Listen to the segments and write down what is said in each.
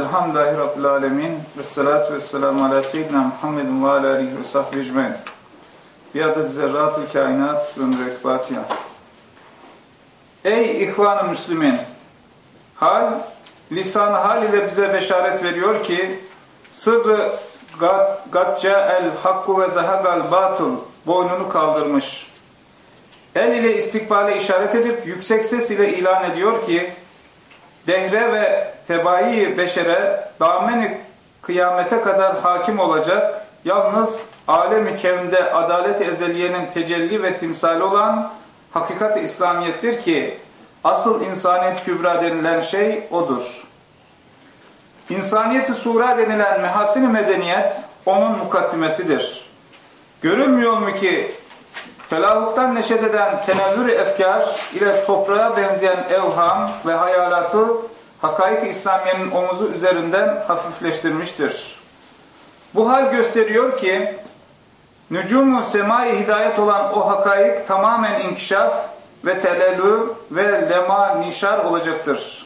Elhamdülillahi Rabbil Alemin. Vessalatu vesselamu ala seyyidina Muhammedin ve ala alihi ve sahbihi ecmaîn. Biadet zerratul kainat ve mürekkebatiha. Ey ihvan-ı Müslümin! Lisan-ı hal ile bize beşaret veriyor ki sırrı gatca el hakku ve zahagal batıl boynunu kaldırmış. El ile istikbale işaret edip yüksek ses ile ilan ediyor ki dehre ve tebai beşere dameni kıyamete kadar hakim olacak yalnız alem-i kevnde adalet-i ezeliyenin tecelli ve timsali olan hakikat-i İslamiyettir ki asıl insaniyet kübra denilen şey odur. İnsaniyet-i sura denilen mehasin-i medeniyet onun mukaddimesidir. Görünmüyor mu ki felahlıktan neşet eden tenevvür-i efkar ile toprağa benzeyen evham ve hayalatı hakaik-i İslamiye'nin omuzu üzerinden hafifleştirmiştir. Bu hal gösteriyor ki nücum-u semai hidayet olan o hakaik tamamen inkişaf ve telellü ve lema nişar olacaktır.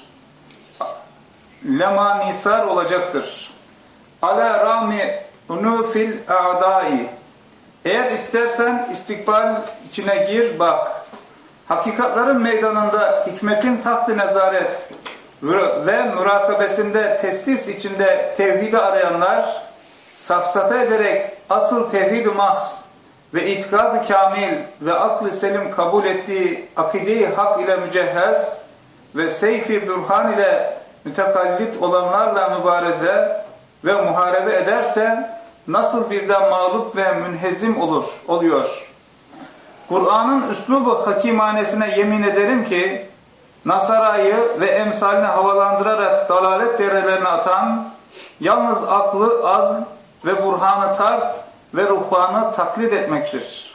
Lema nisar olacaktır. Ala rami unufil a'dai. Eğer istersen istikbal içine gir bak. Hakikatların meydanında hikmetin taht-ı nezaret ve mürakabesinde teslis içinde tevhidi arayanlar safsata ederek asıl tevhid-i mahz ve itikad-ı kamil ve aklı selim kabul ettiği akide-i hak ile mücehhez ve seyf-i bürhan ile mütekallit olanlarla mübareze ve muharebe ederse nasıl birden mağlup ve münhezim oluyor. Kur'an'ın üslubu hakimanesine yemin ederim ki Nasara'yı ve emsaline havalandırarak dalalet derelerine atan yalnız aklı az ve burhanı tart ve ruhbanı taklit etmektir.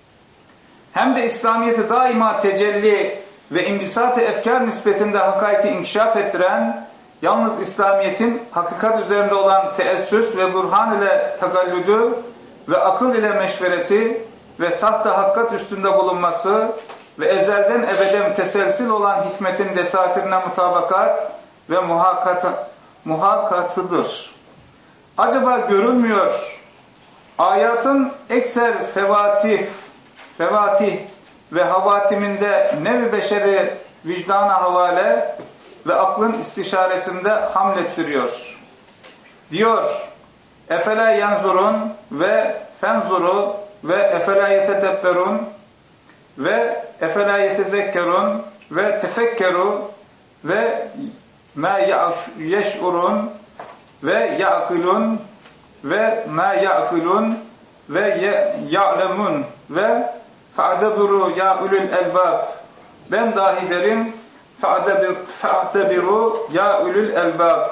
Hem de İslamiyet'i daima tecelli ve imbisat-ı efkar nispetinde hakaiki inkişaf ettiren yalnız İslamiyet'in hakikat üzerinde olan teessüs ve burhan ile tagallüdü ve akıl ile meşvereti ve taht-ı hakkat üstünde bulunması ve ezelden ebede müteselsil olan hikmetin desatirine mutabakat ve muhakkatıdır. Acaba görünmüyor ayatın ekser fevatih ve havatiminde nevi beşeri vicdana havale ve aklın istişaresinde hamlettiriyor. Diyor, efela yanzurun ve fenzuru ve efela yetedebberun ve efela yetezekkerun ve tefekkeru ve ma yeş'urun ve ya'kilun ve ma ya'kilun ve ya'lemun ve fa'deburu ya ulul elbab. Ben dahi derim fa'debiru ya ulul elbab.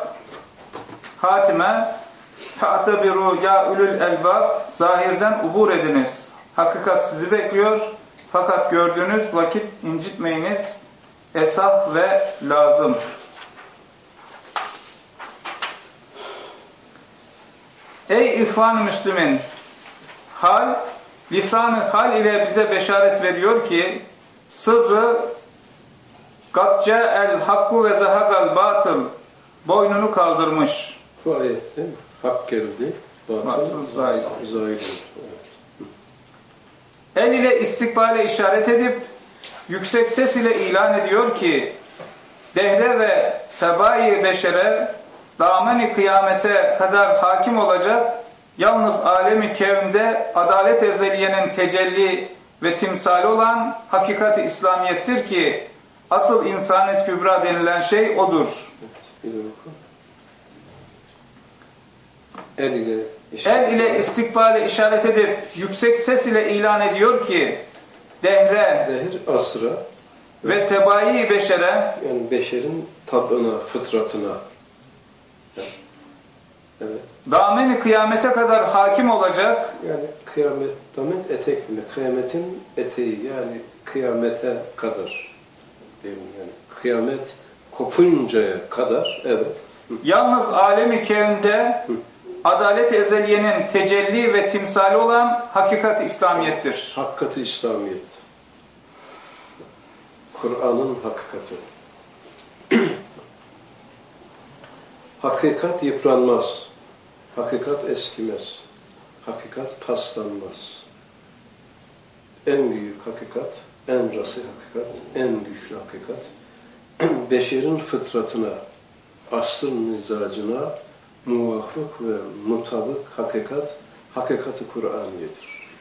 Hatime fa'debiru ya ulul elbab. Zahirden ubur ediniz. Hakikat sizi bekliyor. Fakat gördüğünüz vakit incitmeyiniz. Esah ve lazım. Ey ihvan-ı Müslümin! Lisan-ı hal ile bize beşaret veriyor ki sırrı gatca el hakku ve zahagal batıl boynunu kaldırmış. Bu ayet değil mi? Hak geldi, batıl zahir. El ile istikbale işaret edip yüksek ses ile ilan ediyor ki dehre ve tebai beşere dameni kıyamete kadar hakim olacak yalnız alemi kevnde adalet ezeliyenin tecelli ve timsali olan hakikat-i İslamiyettir ki asıl insaniyet kübra denilen şey odur. El ile istikbale işaret edip yüksek ses ile ilan ediyor ki dehre asra ve tebai beşere yani beşerin tabına, fıtratına evet. Dameni kıyamete kadar hakim olacak. Yani kıyamet, damen etek mi? Kıyametin eteği yani kıyamete kadar. Yani kıyamet kopuncaya kadar evet. Yalnız alemi kevnde adalet ezeliyenin tecelli ve timsali olan hakikat-i İslamiyettir. Hakikat-i İslamiyet. Kur'an'ın hakikati. Hakikat yıpranmaz. Hakikat eskimez. Hakikat paslanmaz. En büyük hakikat, en rası hakikat, en güçlü hakikat, beşerin fıtratına, asrın mizacına muvafık ve mutabık hakikat, hakikati Kur'aniyedir.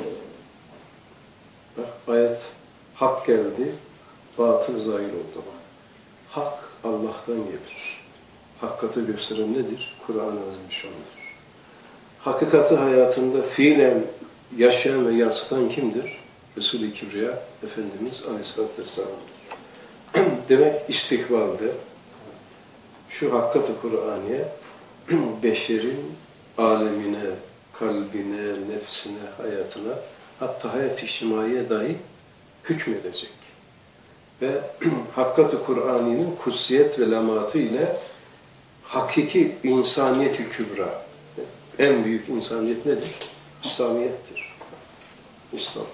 Bak, ayet, hak geldi, batıl zahir oldu. Hak Allah'tan gelir. Hakikati gösteren nedir? Kur'an-ı Azimüşşan'dır. Hakikati hayatında fiilen yaşayan ve yansıtan kimdir? Resul-i Kibriya Efendimiz Aleyhisselatü Vesselam'dır. Demek istikbalde şu hakikati Kur'aniye beşerin alemine, kalbine, nefsine, hayatına, hatta hayat-ı içtimaiye dahi hükmedecek. Ve hakikati Kur'ani'nin kutsiyet ve lematı ile hakiki insaniyet-i kübra, en büyük insaniyet nedir? İslamiyettir. İslam.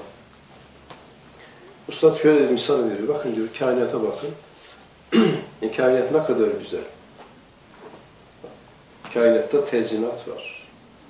Üstad şöyle bir misal veriyor. Bakın diyor, kainata bakın. Kainat ne kadar güzel. Kainatta tezinat var.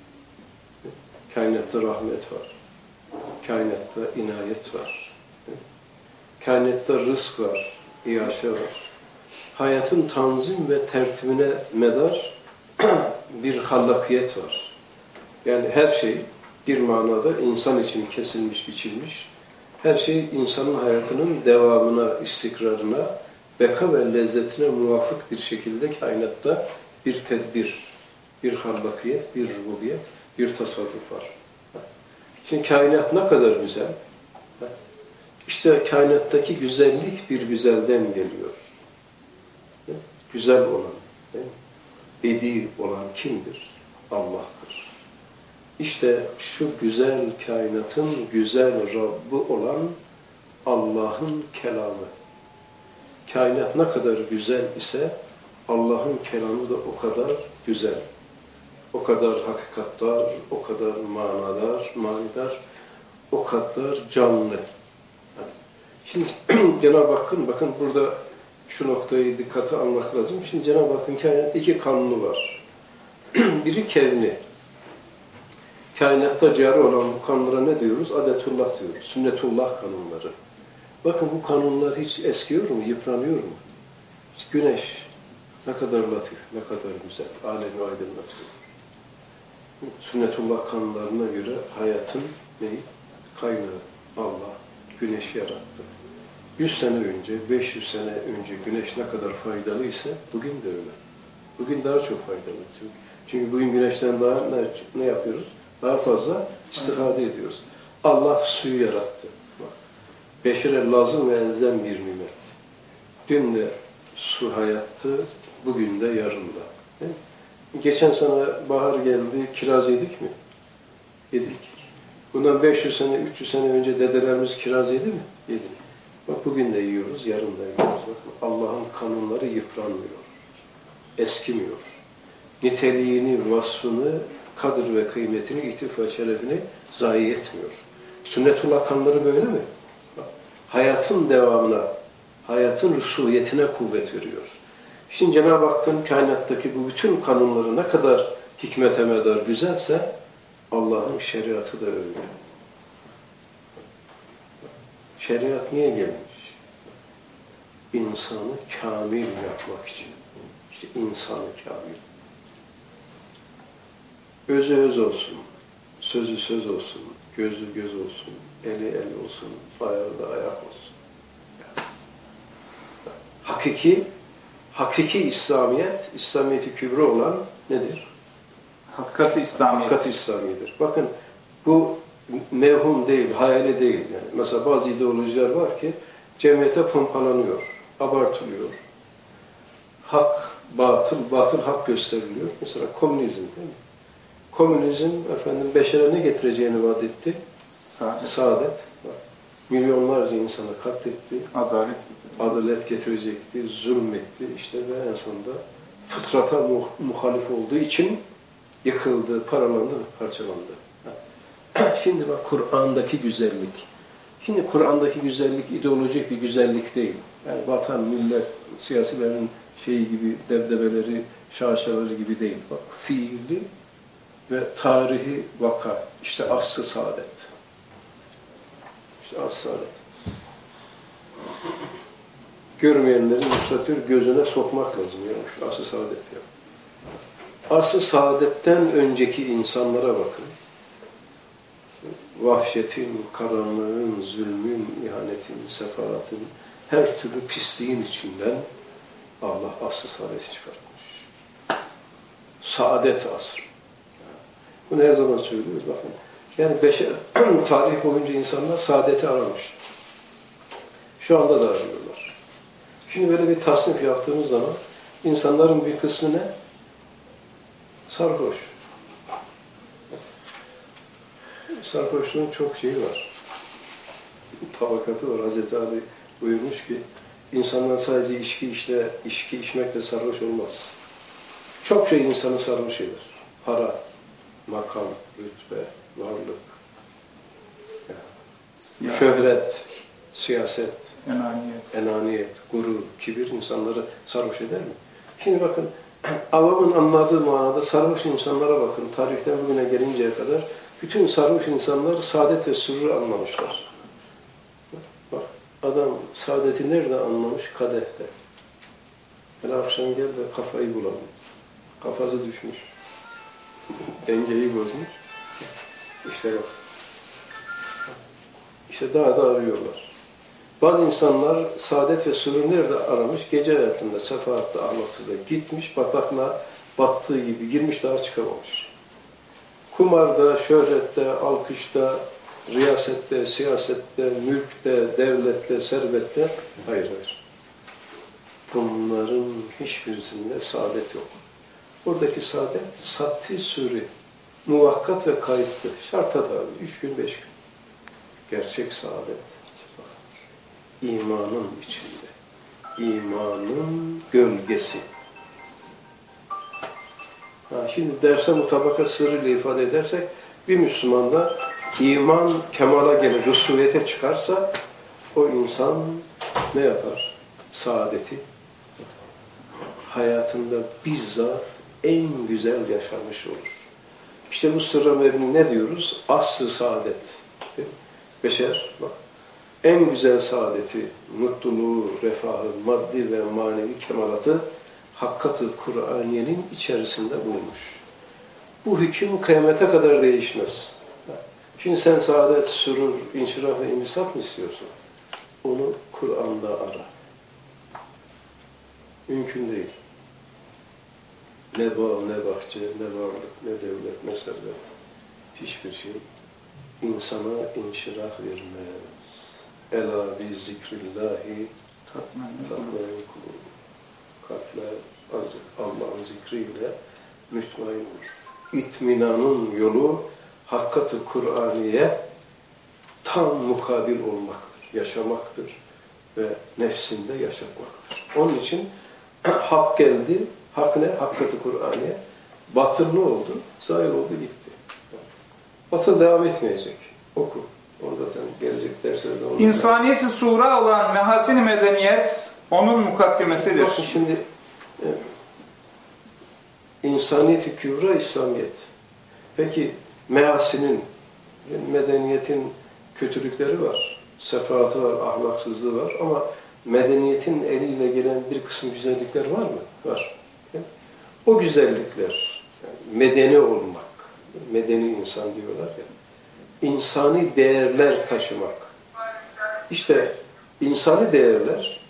Kainatta rahmet var. Kainatta inayet var. Kainatta rızk var, iaşe var. Hayatın tanzim ve tertibine medar bir hallakiyet var. Yani her şey bir manada insan için kesilmiş, biçilmiş. Her şey insanın hayatının devamına, istikrarına, beka ve lezzetine muvafık bir şekilde kainatta bir tedbir, bir hallakiyet, bir rububiyet, bir tasarruf var. Şimdi kainat ne kadar güzel. İşte kainattaki güzellik bir güzelden geliyor. Güzel olan, bedi olan kimdir? Allah'tır. İşte şu güzel kainatın güzel Rabbi olan Allah'ın kelamı. Kainat ne kadar güzel ise Allah'ın kelamı da o kadar güzel. O kadar hakikatdar, o kadar manidar, o kadar canlı. Şimdi Cenab-ı Hakk'ın, bakın burada şu noktayı dikkate almak lazım. Şimdi Cenab-ı Hakk'ın kainatta iki kanunu var. Biri kevni. Kainatta cari olan bu kanunlara ne diyoruz? Adetullah diyoruz. Sünnetullah kanunları. Bakın bu kanunlar hiç eskiyor mu? Yıpranıyor mu? Güneş ne kadar latif, ne kadar güzel. Alemi aydınlatıyor. Sünnetullah kanunlarına göre hayatın neyi? Kaynağı Allah güneşi yarattı. 100 sene önce, 500 sene önce güneş ne kadar faydalıysa bugün de öyle. Bugün daha çok faydalı. Çünkü bugün güneşten daha ne yapıyoruz? Daha fazla istifade ediyoruz. Allah suyu yarattı. Bak, beşere lazım ve elzem bir nimet. Dün de su hayattı, bugün de yarın da. Değil mi? Geçen sene bahar geldi, kiraz yedik mi? Yedik. Bundan 500 sene, 300 sene önce dedelerimiz kiraz yedi mi? Yedi. Bak bugün de yiyoruz, yarın da yiyoruz. Bak, Allah'ın kanunları yıpranmıyor, eskimiyor. Niteliğini, vasfını, kadir ve kıymetini, ihtif ve şerefini zayi etmiyor. Sünnetullah kanunları böyle mi? Bak, hayatın devamına, hayatın rusuliyetine kuvvet veriyor. Şimdi Cenab-ı Hakk'ın kainattaki bu bütün kanunları ne kadar hikmete medar güzelse Allah'ın şeriatı da öyle. Şeriat niye gelmiş? İnsanı kamil yapmak için. İşte insanı kamil. Özü öz olsun, sözü söz olsun, gözü göz olsun, eli el olsun, ayağı da ayak olsun. Hakiki İslamiyet, İslamiyet-i kübra olan nedir? Hakikati İslamiyet. Hakikati İslamiyedir. Bakın bu mevhum değil, hayali değil. Yani mesela bazı ideolojiler var ki cemiyete pompalanıyor, abartılıyor. Hak, batıl hak gösteriliyor. Mesela komünizm değil mi? Komünizm efendim beşere ne getireceğini vaat etti? Saadet. Milyonlarca insanı katletti. Adalet getirecekti, zulmetti. İşte ve en sonunda fıtrata muhalif olduğu için yıkıldı, paralandı, parçalandı. Şimdi bak Kur'an'daki güzellik. Şimdi Kur'an'daki güzellik ideolojik bir güzellik değil. Yani vatan, millet, siyasilerin şeyi gibi, debdebeleri, şaşaları gibi değil. Bak, fiili ve tarihi vaka. İşte asr-ı saadet. İşte asr-ı saadet. Görmeyenlerin müsatür gözüne sokmak lazım. Ya. Şu asr-ı saadet ya. Asr-ı saadetten önceki insanlara bakın. Vahşetin, karanlığın, zulmün, ihanetin, sefaatın, her türlü pisliğin içinden Allah asr-ı saadeti çıkartmış. Saadet asrı. Bunu her zaman söylüyoruz. Bakın. Yani tarih boyunca insanlar saadeti aramış. Şu anda da arıyorlar. Şimdi böyle bir tasnif yaptığımız zaman insanların bir kısmı ne? Sarhoş. Sarhoşluğun çok şeyi var. Tabakatı var. Hazreti Ali buyurmuş ki insanlar sadece içki içmekle sarhoş olmaz. Çok şey insanı sarhoş eder. Para, makam, rütbe, varlık, şöhret, siyaset, enaniyet, gurur, kibir insanları sarhoş eder mi? Şimdi bakın, avamın anladığı manada sarhoş insanlara bakın. Tarihten bugüne gelinceye kadar bütün sarhoş insanlar saadet ve sürrü anlamışlar. Bak, adam saadeti nerede anlamış? Kadehte. Hele akşam gel de kafayı bulalım. Kafası düşmüş. Dengeyi bozmuş. İşte yok. İşte daha da arıyorlar. Bazı insanlar saadet ve sürrü nerede aramış? Gece hayatında, sefaatte, ahlaksızda gitmiş, bataklığa battığı gibi girmiş, daha çıkamamış. Kumarda, şöhrette, alkışta, riyasette, siyasette, mülkte, devlette, servette, hayır. Bunların hiçbirisinde saadet yok. Buradaki saadet, satti sürü, muvakkat ve kayıtlı, şarta tabi, 3 gün, 5 gün. Gerçek saadet, imanın içinde, imanın gölgesi. Şimdi derse mutabakat sırrıyla ifade edersek, bir Müslümanda iman kemala gelir, rusuviyete çıkarsa, o insan ne yapar? Saadeti hayatında bizzat en güzel yaşamış olur. İşte bu sırra mebni ne diyoruz? Asr-ı saadet. Beşer, bak, en güzel saadeti, mutluluğu, refahı, maddi ve manevi kemalatı Hakkat-ı Kur'aniye'nin içerisinde bulunmuş. Bu hüküm kıyamete kadar değişmez. Şimdi sen saadet, sürur, inşirah ve imisaf mı istiyorsun? Onu Kur'an'da ara. Mümkün değil. Ne bağ, ne bahçe, ne varlık, ne devlet, ne servet. Hiçbir şey insana inşirah vermez. Ela bi zikrillahi tatmain kulub. Kalpler Allah'ın zikriyle mütmain olur. İtminanın yolu Hakkat-ı Kur'aniye tam mukabil olmaktır, yaşamaktır ve nefsinde yaşatmaktır. Onun için hak geldi, hak ne? Hakkat-ı Kur'aniye. Batıl ne oldu? Zahir oldu, gitti. Batıl devam etmeyecek. Oku. Orada gelecek derslerde onu... İnsaniyeti sura olan mehasin-i medeniyet onun mukaddimesidir. Bakın şimdi insaniyeti kübra İslamiyet. Peki mehasinin, medeniyetin kötülükleri var. Sefaatı var, ahlaksızlığı var ama medeniyetin eliyle gelen bir kısım güzellikler var mı? Var. O güzellikler, yani medeni olmak, medeni insan diyorlar ya, insani değerler taşımak. İşte insani değerler,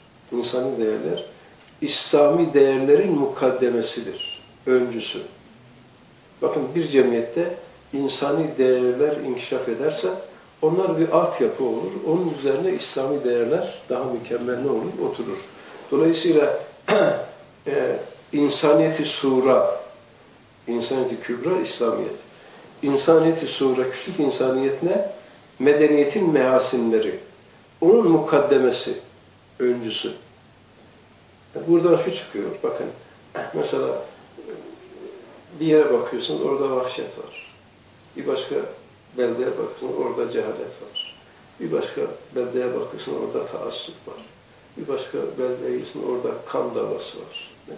İslami değerlerin mukaddemesidir, öncüsü. Bakın bir cemiyette insani değerler inkişaf ederse, onlar bir altyapı olur, onun üzerine İslami değerler daha mükemmel ne olur? Oturur. Dolayısıyla insaniyeti sura, insaniyeti kübra, İslamiyet. İnsaniyeti sura, küçük insaniyet ne? Medeniyetin mehasinleri. Onun mukaddemesi, öncüsü. Buradan şu çıkıyor, bakın. Mesela bir yere bakıyorsun, orada vahşet var. Bir başka beldeye bakıyorsun, orada cehalet var. Bir başka beldeye bakıyorsun, orada taassup var. Bir başka beldeye gidiyorsun, orada kan davası var.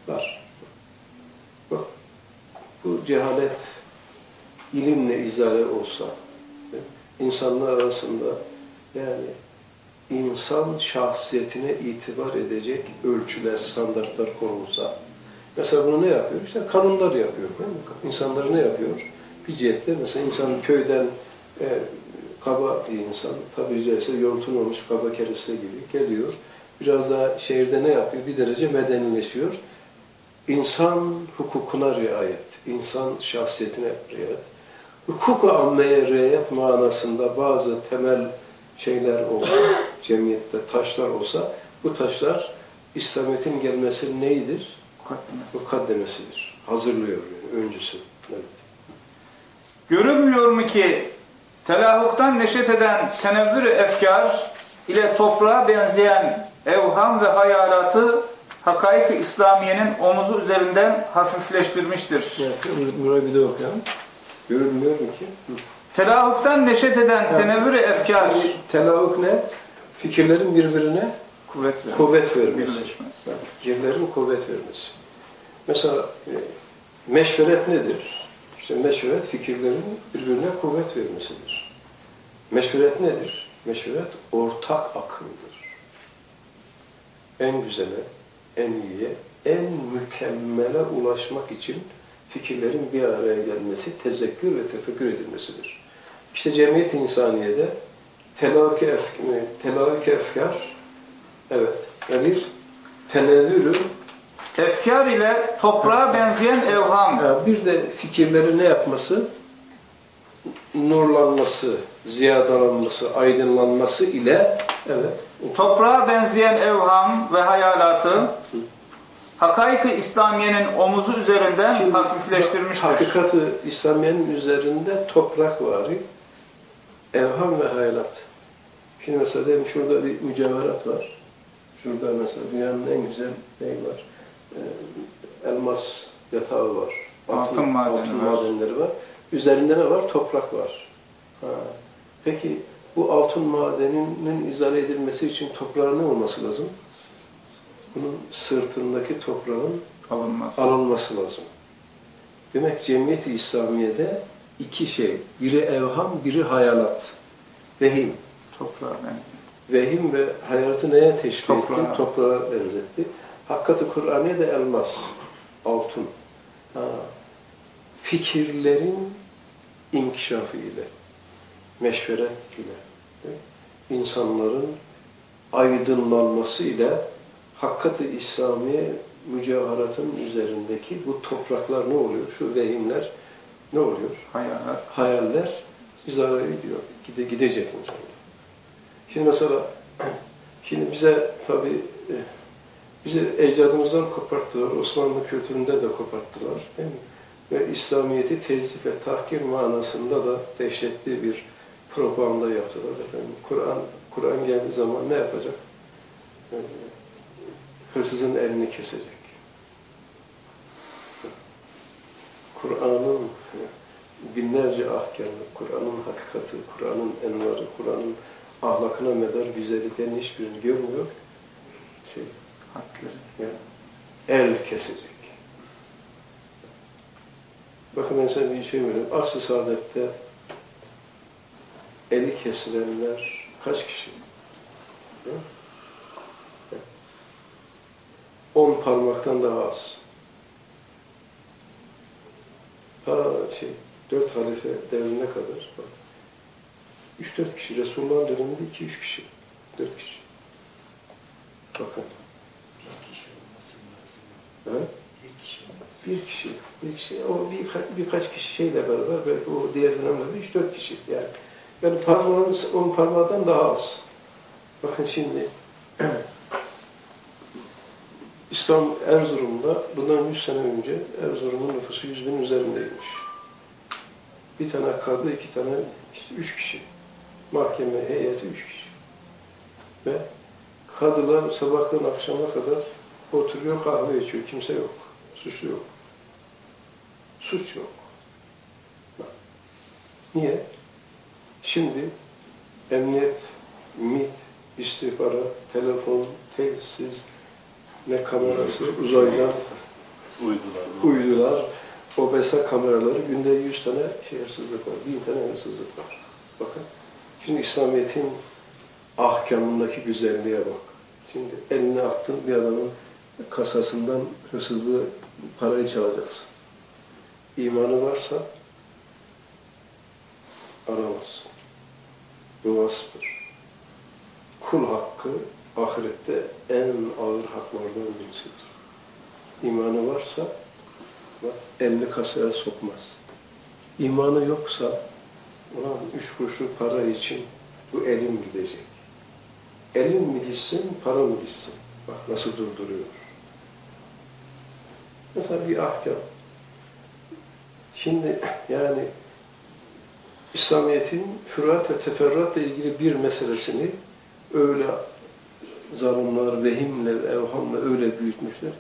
Var. Bak, bu cehalet ilimle izale olsa, insanlar arasında yani insan şahsiyetine itibar edecek ölçüler, standartlar konulsa, mesela bunu ne yapıyor? İşte kanunlar yapıyor. Değil mi? İnsanlar ne yapıyor? Bir cihette mesela insan köyden kaba bir insan, tabiri caizse yontulmamış kaba kereste gibi geliyor. Biraz daha şehirde ne yapıyor? Bir derece medenileşiyor. İnsan hukukuna riayet, insan şahsiyetine riayet. Hukuk-u ammeye riayet manasında bazı temel şeyler olsa, cemiyette taşlar olsa, bu taşlar İslamiyet'in gelmesi neydir? Mukaddemesidir. Hazırlıyor yani, öncüsü. Evet. Görünmüyor mu ki telahuktan neşet eden tenevvür-i efkar ile toprağa benzeyen evham ve hayalatı hakaik-i İslamiye'nin omuzu üzerinden hafifleştirmiştir. Evet, burayı bir de okuyalım. Görünmüyor mu ki? Telahuktan neşet eden tenevvür-i efkar. Telahuk ne? Fikirlerin birbirine kuvvet vermesi. Fikirlerin kuvvet vermesi. Mesela meşveret nedir? İşte meşveret fikirlerin birbirine kuvvet vermesidir. Meşveret nedir? Meşveret ortak akıldır. En güzele, en iyiye, en mükemmele ulaşmak için fikirlerin bir araya gelmesi, tezekkür ve tefekkür edilmesidir. İşte cemiyet-i insaniyede telâki efkar, evet, ve bir tenevvürü Efkar ile toprağa benzeyen evham. Bir de fikirleri ne yapması? Nurlanması, ziyadalanması, aydınlanması ile evet. Toprağa benzeyen evham ve hayalatı hakaik-i İslamiye'nin omuzu üzerinden Şimdi, hafifleştirmiştir. Hakikat-ı İslamiye'nin üzerinde toprak var, evham ve hayalat. Şimdi mesela diyelim şurada bir mücevherat var. Şurada mesela dünyanın en güzel neyi var? Elmas yatağı var. Altın madenleri var. Üzerinde ne var? Toprak var. Ha. Peki bu altın madeninin izale edilmesi için toprağın ne olması lazım? Bunun sırtındaki toprağın alınması lazım. Demek cemiyet-i İslamiye'de iki şey. Biri evham, biri hayalat. Vehim. Toprağa benziyor. Vehim ve hayatı neye teşbih etti? Toprağa. Toprağa benzetti. Hakikat-ı Kur'an'ya da elmas, altın. Ha. Fikirlerin inkişafı ile, meşveret ile, insanların aydınlanması ile Hakikat-ı İslamiye mücevheratın üzerindeki bu topraklar ne oluyor? Şu vehimler ne oluyor? Hayaller izale ediyor. Gidecek inşallah. Şimdi mesela bize tabii bizi ecdadımızdan koparttılar. Osmanlı kültüründe de koparttılar. Değil mi? Ve İslamiyet'i tezif ve tahkir manasında da dehşetli bir propaganda yaptılar. Kur'an geldiği zaman ne yapacak? Hırsızın elini kesecek. Kur'an'ın binlerce ahkamı, Kur'an'ın hakikati, Kur'an'ın envarı, Kur'an'ın ahlakına medar güzelliklerin hiçbirini görmüyor. Yani, el kesecek. Bakın ben size bir şey söyleyeyim. Asr-ı Saadet'te eli kesilenler kaç kişi? 10 parmaktan daha az. Ta 4 halife devrine kadar. 3-4 kişi. Resulullah'ın döneminde 2-3 kişi. 4 kişi. Bakın. Bir kişi olması lazım. Evet. Bir kişi. Bir kişi. O birkaç kişi şeyle beraber belki o diğer dönemlerde 3-4 kişi. Yani parmağımız 10 parmağından daha az. Bakın şimdi İslam Erzurum'da bundan 100 sene önce Erzurum'un nüfusu 100.000 üzerindeymiş. Bir tane kadı, 2 tane, 3 kişi. Mahkeme heyeti 3 kişi. Ve kadılar sabahtan akşama kadar oturuyor, kahve içiyor. Kimse yok. Suçlu yok. Suç yok. Niye? Şimdi emniyet, MİT, istihbarat, telefon, telsiz, ne kamerası, uzaydan Uydular. OBS kameraları günde 100 tane hırsızlık var. 1000 tane hırsızlık var. Bakın. Şimdi İslamiyet'in ahkamındaki güzelliğe bak. Şimdi eline attın bir adamın kasasından hırsızlığı, parayı çalacaksın. İmanı varsa aramaz. Bu vasıftır. Kul hakkı ahirette en ağır haklardan birisidir. İmanı varsa bak, elini kasaya sokmaz. İmanı yoksa ulan 3 kuruşluk para için bu elim gidecek. Elim mi gitsin, para mı gitsin? Bak nasıl durduruyor. Mesela bir ahkam. Şimdi yani İslamiyet'in füruat ve teferruatla ilgili bir meselesini öyle zalimler, vehimle, evhamla öyle büyütmüşler.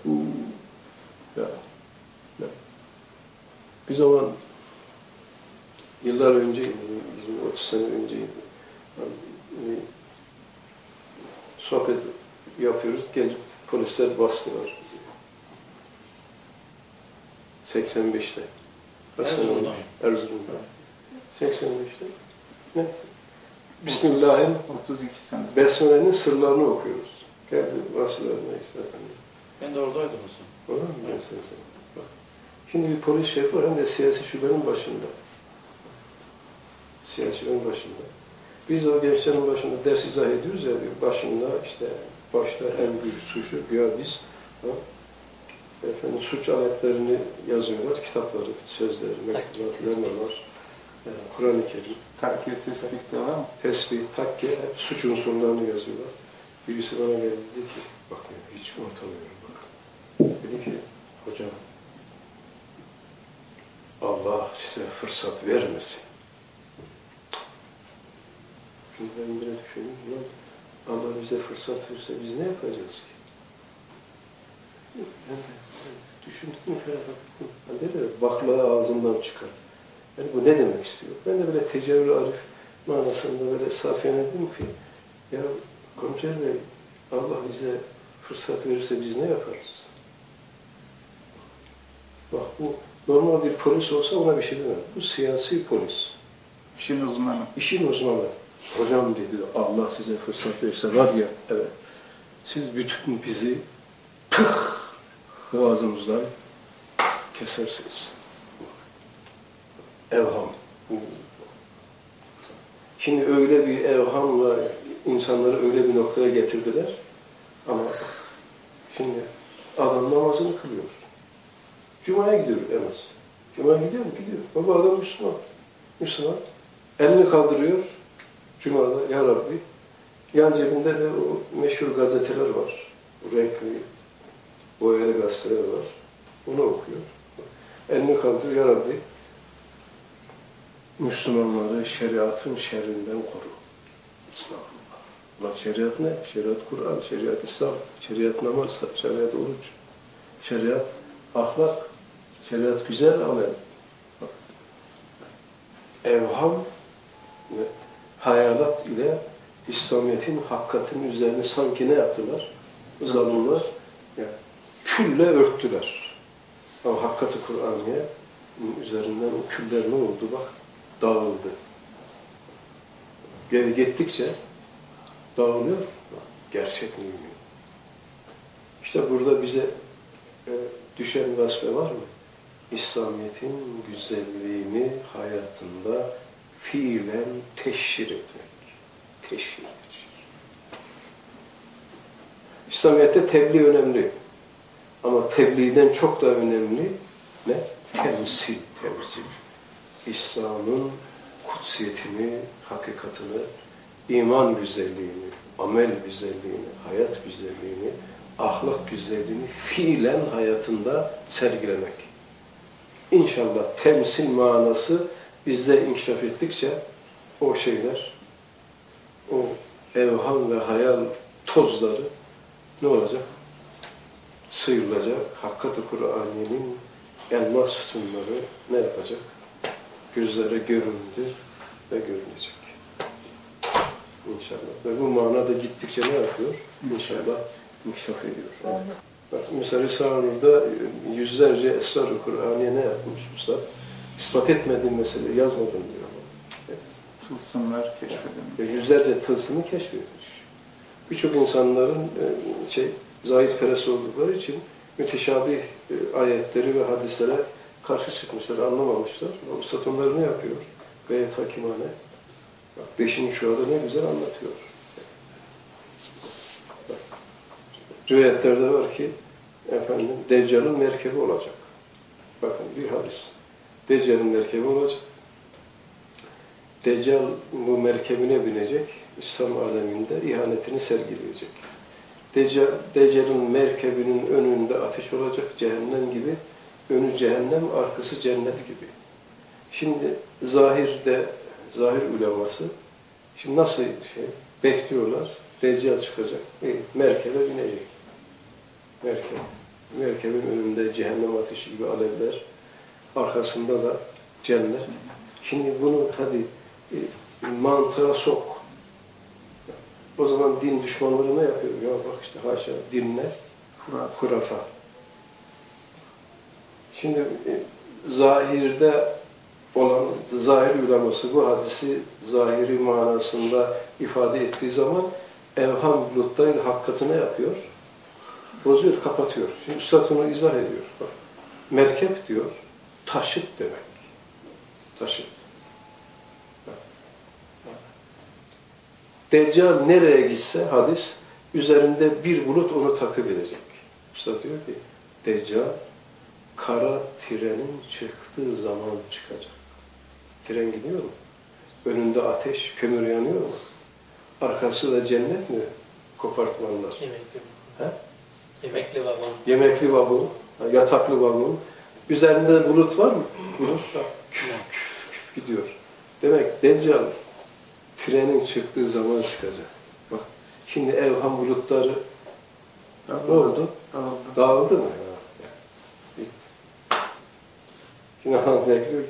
Ya. Bir zaman yıllar önceydi, bizim 30 sene önceydi. Yani, sohbet yapıyoruz, gelip polisler bastılar bizi. 85'te. Erzurum'da. Erzurum'da. 85'te. Neyse. Bismillahirrahmanirrahim. 32 sene. Besmele'nin sırlarını okuyoruz. Geldi bastılar neyse efendim. Ben de oradaydım o zaman. Olur mu? Ben sana söyleyeyim. Bak. Şimdi bir polis şefi var hem de siyasi şubenin başında. Siyasi şubenin başında. Biz o gençlerin başında ders izah ediyoruz ya, başında işte başta en büyük suçu ya biz efendim, suç aletlerini yazıyorlar, kitapları, sözleri, mektuplar var. Kur'an-ı Kerim. Takip tespit de var mı? Tesbih, takke, hep suç unsurlarını yazıyorlar. Birisi bana geldi dedi ki, bak ya, hiç unutamıyorum bak. Dedi ki, hocam, Allah size fırsat vermesin. Şimdi ben bile düşündüm, lan Allah bize fırsat verirse biz ne yapacağız ki? Ben de düşündüm falan. Dedi baklağı ağzından çıkar. Yani bu ne demek istiyor? Ben de böyle tecevvür arif manasında böyle safiyane dedim ki, ya Komiser Bey, Allah bize fırsat verirse biz ne yaparız? Bak bu normal bir polis olsa ona bir şey demem. Bu siyasi polis. İşin uzmanı. İşin uzmanı. Hocam dedi, Allah size fırsat verirse var ya, evet. Siz bütün bizi boğazımızdan kesersiniz. Evham. Şimdi öyle bir evhamla insanları öyle bir noktaya getirdiler. Ama şimdi adam namazını kılıyor. Cuma'ya gidiyor en az. Cuma'ya gidiyor mu? Gidiyor. Baba adam Müslüman. Müslüman. Elini kaldırıyor. Cuma'da ya Rabbi. Yan cebinde de o meşhur gazeteler var. Renkli, boyalı gazeteler var. Onu okuyor. Elini kaldırıyor ya Rabbi. Müslümanları şeriatın şerrinden koru. İslam. Ulan şeriat ne? Şeriat Kur'an, şeriat İslam, şeriat namaz, şeriat oruç, şeriat ahlak, şeriat güzel amel. Evham ve hayalat ile İslamiyet'in hakikatinin üzerine sanki ne yaptılar? Bu zalimler yani, külle örttüler. Ama hakikati Kur'an'ya üzerinden o küller ne oldu bak? Dağıldı. Geri gittikçe dağılıyor. Gerçek mümin. İşte burada bize düşen vazife var mı? İslamiyet'in güzelliğini hayatında fiilen teşhir etmek. Teşhir. İslamiyet'te tebliğ önemli. Ama tebliğden çok daha önemli ne? Temsil. İslam'ın kutsiyetini, hakikatini, iman güzelliğini, amel güzelliğini, hayat güzelliğini, ahlak güzelliğini fiilen hayatında sergilemek. İnşallah temsil manası bizde inkişaf ettikçe o şeyler, o evham ve hayal tozları ne olacak? Sıyrılacak. Hakkat-ı Kur'ani'nin elmas sütunları ne yapacak? Gözlere göründü ve görünecek. İnşallah. Ve bu manada gittikçe ne yapıyor? İnşallah inkişaf ediyor. Evet. Bak, mesela Risale-i yüzlerce Esrar-ı Kur'an'ya ne yapmış Üstad? İspat etmediğim mesele yazmadım diyor. Tılsımlar keşfedilmiş. Yüzlerce tılsımı keşfetmiş. Birçok insanların zahirperest oldukları için müteşabih ayetleri ve hadislere karşı çıkmışlar, anlamamışlar. Üstad onları ne yapıyor? Gayet hakimane. Bak, 5. şuada ne güzel anlatıyor. Bak, rivayetlerde var ki Deccal'ın merkebi olacak. Bakın bir hadis. Deccal'ın merkebi olacak. Deccal bu merkebine binecek, İslam aleminde ihanetini sergileyecek. Deccal'ın merkebinin önünde ateş olacak, cehennem gibi, önü cehennem, arkası cennet gibi. Şimdi zahir uleması, şimdi nasıl bekliyorlar? Deccal çıkacak, merkebe binecek. Merkebin önünde cehennem ateşi gibi alevler, arkasında da cennet. Şimdi bunu hadi mantığa sok. O zaman din düşmanları ne yapıyor? Ya bak işte haşa dinler hurafa. Şimdi zahirde olan zahir uleması bu hadisi zahiri manasında ifade ettiği zaman evham bulutlarıyla hakikati ne yapıyor? Bozuyor, kapatıyor. Şimdi Üstad onu izah ediyor. Bak, merkep diyor, taşıt demek. Taşıt. Deccal nereye gitse hadis, üzerinde bir bulut onu takip edecek. Üstad diyor ki, Deccal kara trenin çıktığı zaman çıkacak. Tren gidiyor mu? Önünde ateş, kömür yanıyor mu? Arkası da cennet mi? Kompartmanlar. Yemekli vagon. Yemekli vagon, yataklı vagon. Üzerinde bulut var mı? Bulut küf gidiyor. Demek Deccal trenin çıktığı zaman çıkacak. Bak, şimdi evham bulutları ne oldu? Dağıldı mı? Bitti. Şimdi bekliyor.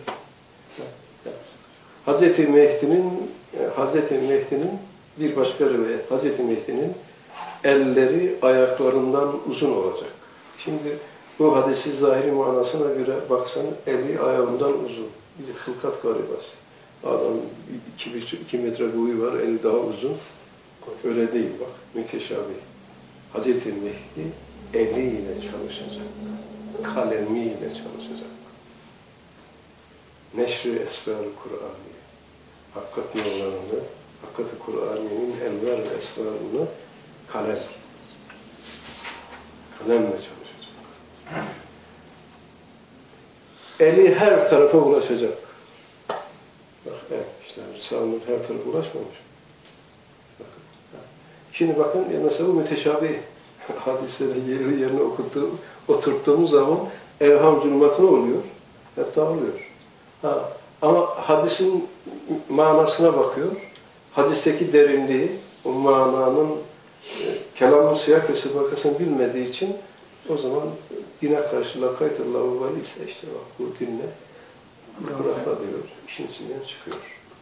Hazreti Mehdi'nin bir başka rivayet, Hazreti Mehdi'nin elleri ayaklarından uzun olacak. Şimdi bu hadisi zahiri manasına göre baksan eli ayağından uzun. Bir hılkat garibası. Adam 2 metre boyu var, eli daha uzun. Öyle değil bak, müteşabih. Hazreti Mehdi eliyle çalışacak, kalemiyle çalışacak. Neşri esrar-ı Kur'an'ı, hakikat nurlarını, hakikat-ı Kur'an'ın enver ve esrarını kalemle çalışacak. Eli her tarafa ulaşacak. Bak, işte Risale'nin her tarafa ulaşmamış. Bakın. Şimdi bakın mesela bu müteşabih hadisleri yerine oturttuğumuz zaman evham zulmatı ne oluyor? Hep dağılıyor. Ama hadisin manasına bakıyor. Hadisteki derinliği, o mananın kelamın siyah ve sıbakasını bilmediği için o zaman dine karşı lakaytullahu vali ise işte bak bu dinle hurafa diyor, işin içinden çıkıyor.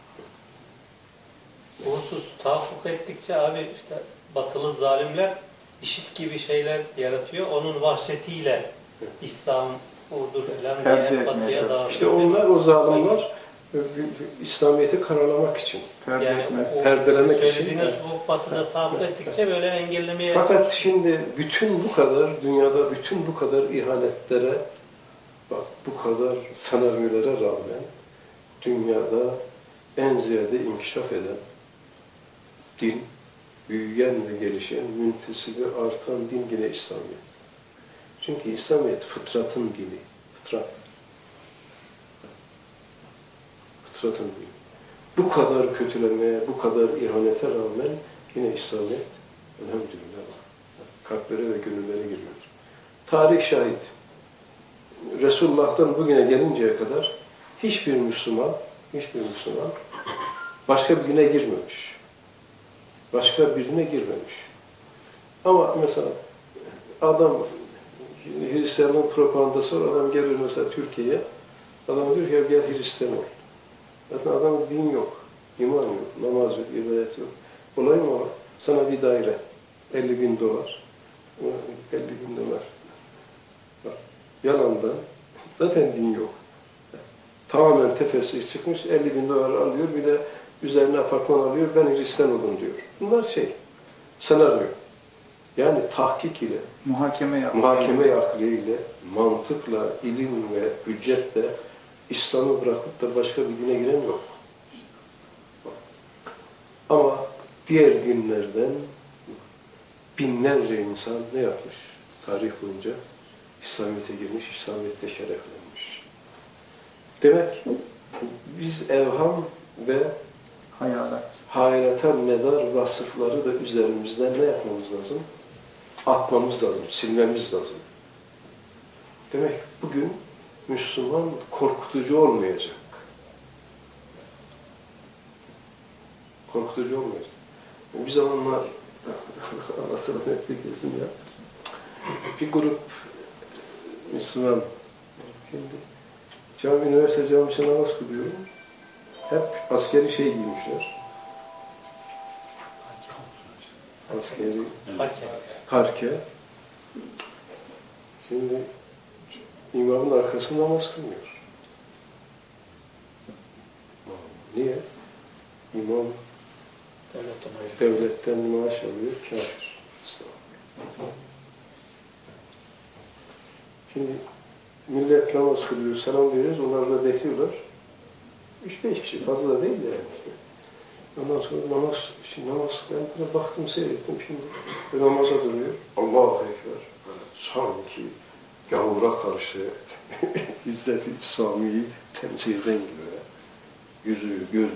Uğursuz tahakkuk ettikçe abi işte batılı zalimler işit gibi şeyler yaratıyor. Onun vahşetiyle İslam, Urdur falan diye batıya dağıtıyor. İşte onlar, o zalimler İslamiyet'i karalamak için, yani perdelemek için. Söylediğiniz bu batıda tahakkuk ettikçe böyle engellemeye... Fakat şimdi bütün bu kadar, dünyada bütün bu kadar ihanetlere, bak bu kadar senaryolara rağmen dünyada en ziyade inkişaf eden din, büyüyen ve gelişen, müntesibi artan din yine İslamiyet. Çünkü İslamiyet fıtratın dini. Fıtrat. Fıtratın dini. Bu kadar kötülemeye, bu kadar ihanete rağmen yine İslamiyet elhamdülillah kalplere ve gönüllere giriyor. Tarih şahit. Resulullah'tan bugüne gelinceye kadar hiçbir Müslüman başka birine girmemiş. Başka birine girmemiş. Ama mesela adam Hristiyanlığın propagandası var. Adam gelir mesela Türkiye'ye. Adam diyor ki gel Hristiyan ol. Zaten adamın din yok, iman yok, namaz yok, ibadet yok. Olay mı var? Sana bir daire, $50.000. $50.000. Bak, yalandan zaten din yok. Tamamen tefessiz çıkmış, $50.000 alıyor, bir de üzerine apartman alıyor, ben Hristiyan oldum diyor. Bunlar senaryo. Yani tahkik ile, muhakeme aklıyla, mantıkla, ilim ve hüccetle İslam'ı bırakıp da başka bir dine giren yok. Ama diğer dinlerden binlerce insan ne yapmış? Tarih boyunca İslamiyet'e girmiş, İslamiyet'te şereflenmiş. Demek biz evham ve hayalata medar vasıfları da üzerimizden ne yapmamız lazım? Atmamız lazım, silmemiz lazım. Demek bugün Müslüman korkutucu olmayacak. Korkutucu olmayacak. Bir zamanlar Allah rahmetlik etsin ya. Bir grup Müslüman şimdi üniversite camisine namaz kılıyor. Hep askeri giymişler. Askeri harke. Şimdi imamın arkasında namaz kılmıyor. Niye? İmam devletten maaş alıyor, kafir. Şimdi millet namaz kılıyor, selam veriyoruz, onlar da bekliyorlar. 3-5 kişi, fazla da değil de yani. Ondan sonra namaz ben baktım, seyrettim şimdi. Ve namaza duruyor. Allahu Ekber. Sanki gavura karşı İzzet-i İslami'yi temsil eden gibi. Yüzü, gözü,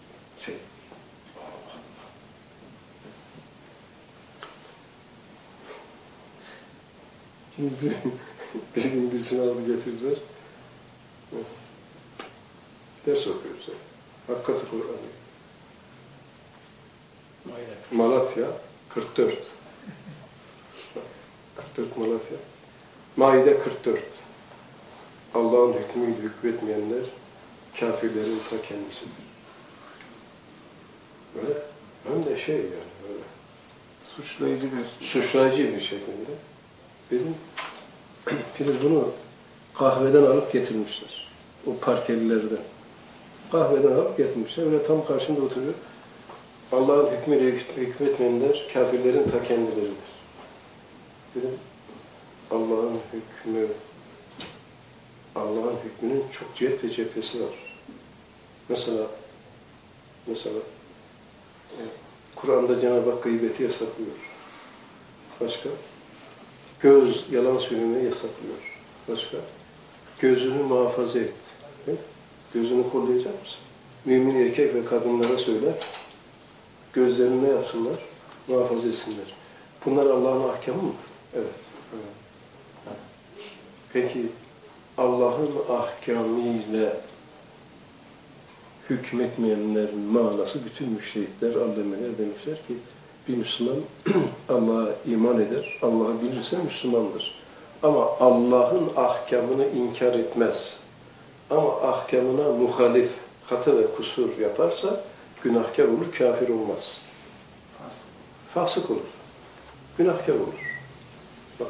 Şimdi bir gün birisini alıp getirdiler. Ders okuyoruz. Hakikati Kur'an'ı. Malatya 44. 44 Malatya. Maide 44. Allah'ın hükmüyle hükmetmeyenler kafirlerin ta kendisidir. Böyle hem de yani böyle suçlayıcı bir şekilde. Dedim, bunu kahveden alıp getirmişler. O parkelilerden. Kahveden alıp getirmişler. Öyle tam karşımda oturuyor. Allah'ın hükmüyle hükmetmeyenler kafirlerin ta kendileridir. Dedim, Allah'ın hükmünün çok cihet ve cephesi var. Mesela Kur'an'da Cenab-ı Hak gıybeti yasaklıyor. Başka? Göz yalan söylemeyi yasaklıyor. Başka? Gözünü muhafaza et. Gözünü kollayacak mısın? Mümin erkek ve kadınlara söyler. Gözlerini ne yapsınlar? Muhafaza etsinler. Bunlar Allah'ın ahkamı mı? Evet. Peki Allah'ın ahkamıyla hükmetmeyenlerin manası bütün müştehitler, allemeler demişler ki bir Müslüman Allah'a iman eder, Allah'ı bilirse Müslümandır. Ama Allah'ın ahkamını inkar etmez. Ama ahkamına muhalif, hata ve kusur yaparsa günahkar olur, kafir olmaz. Fasık olur. Günahkar olur. Bak.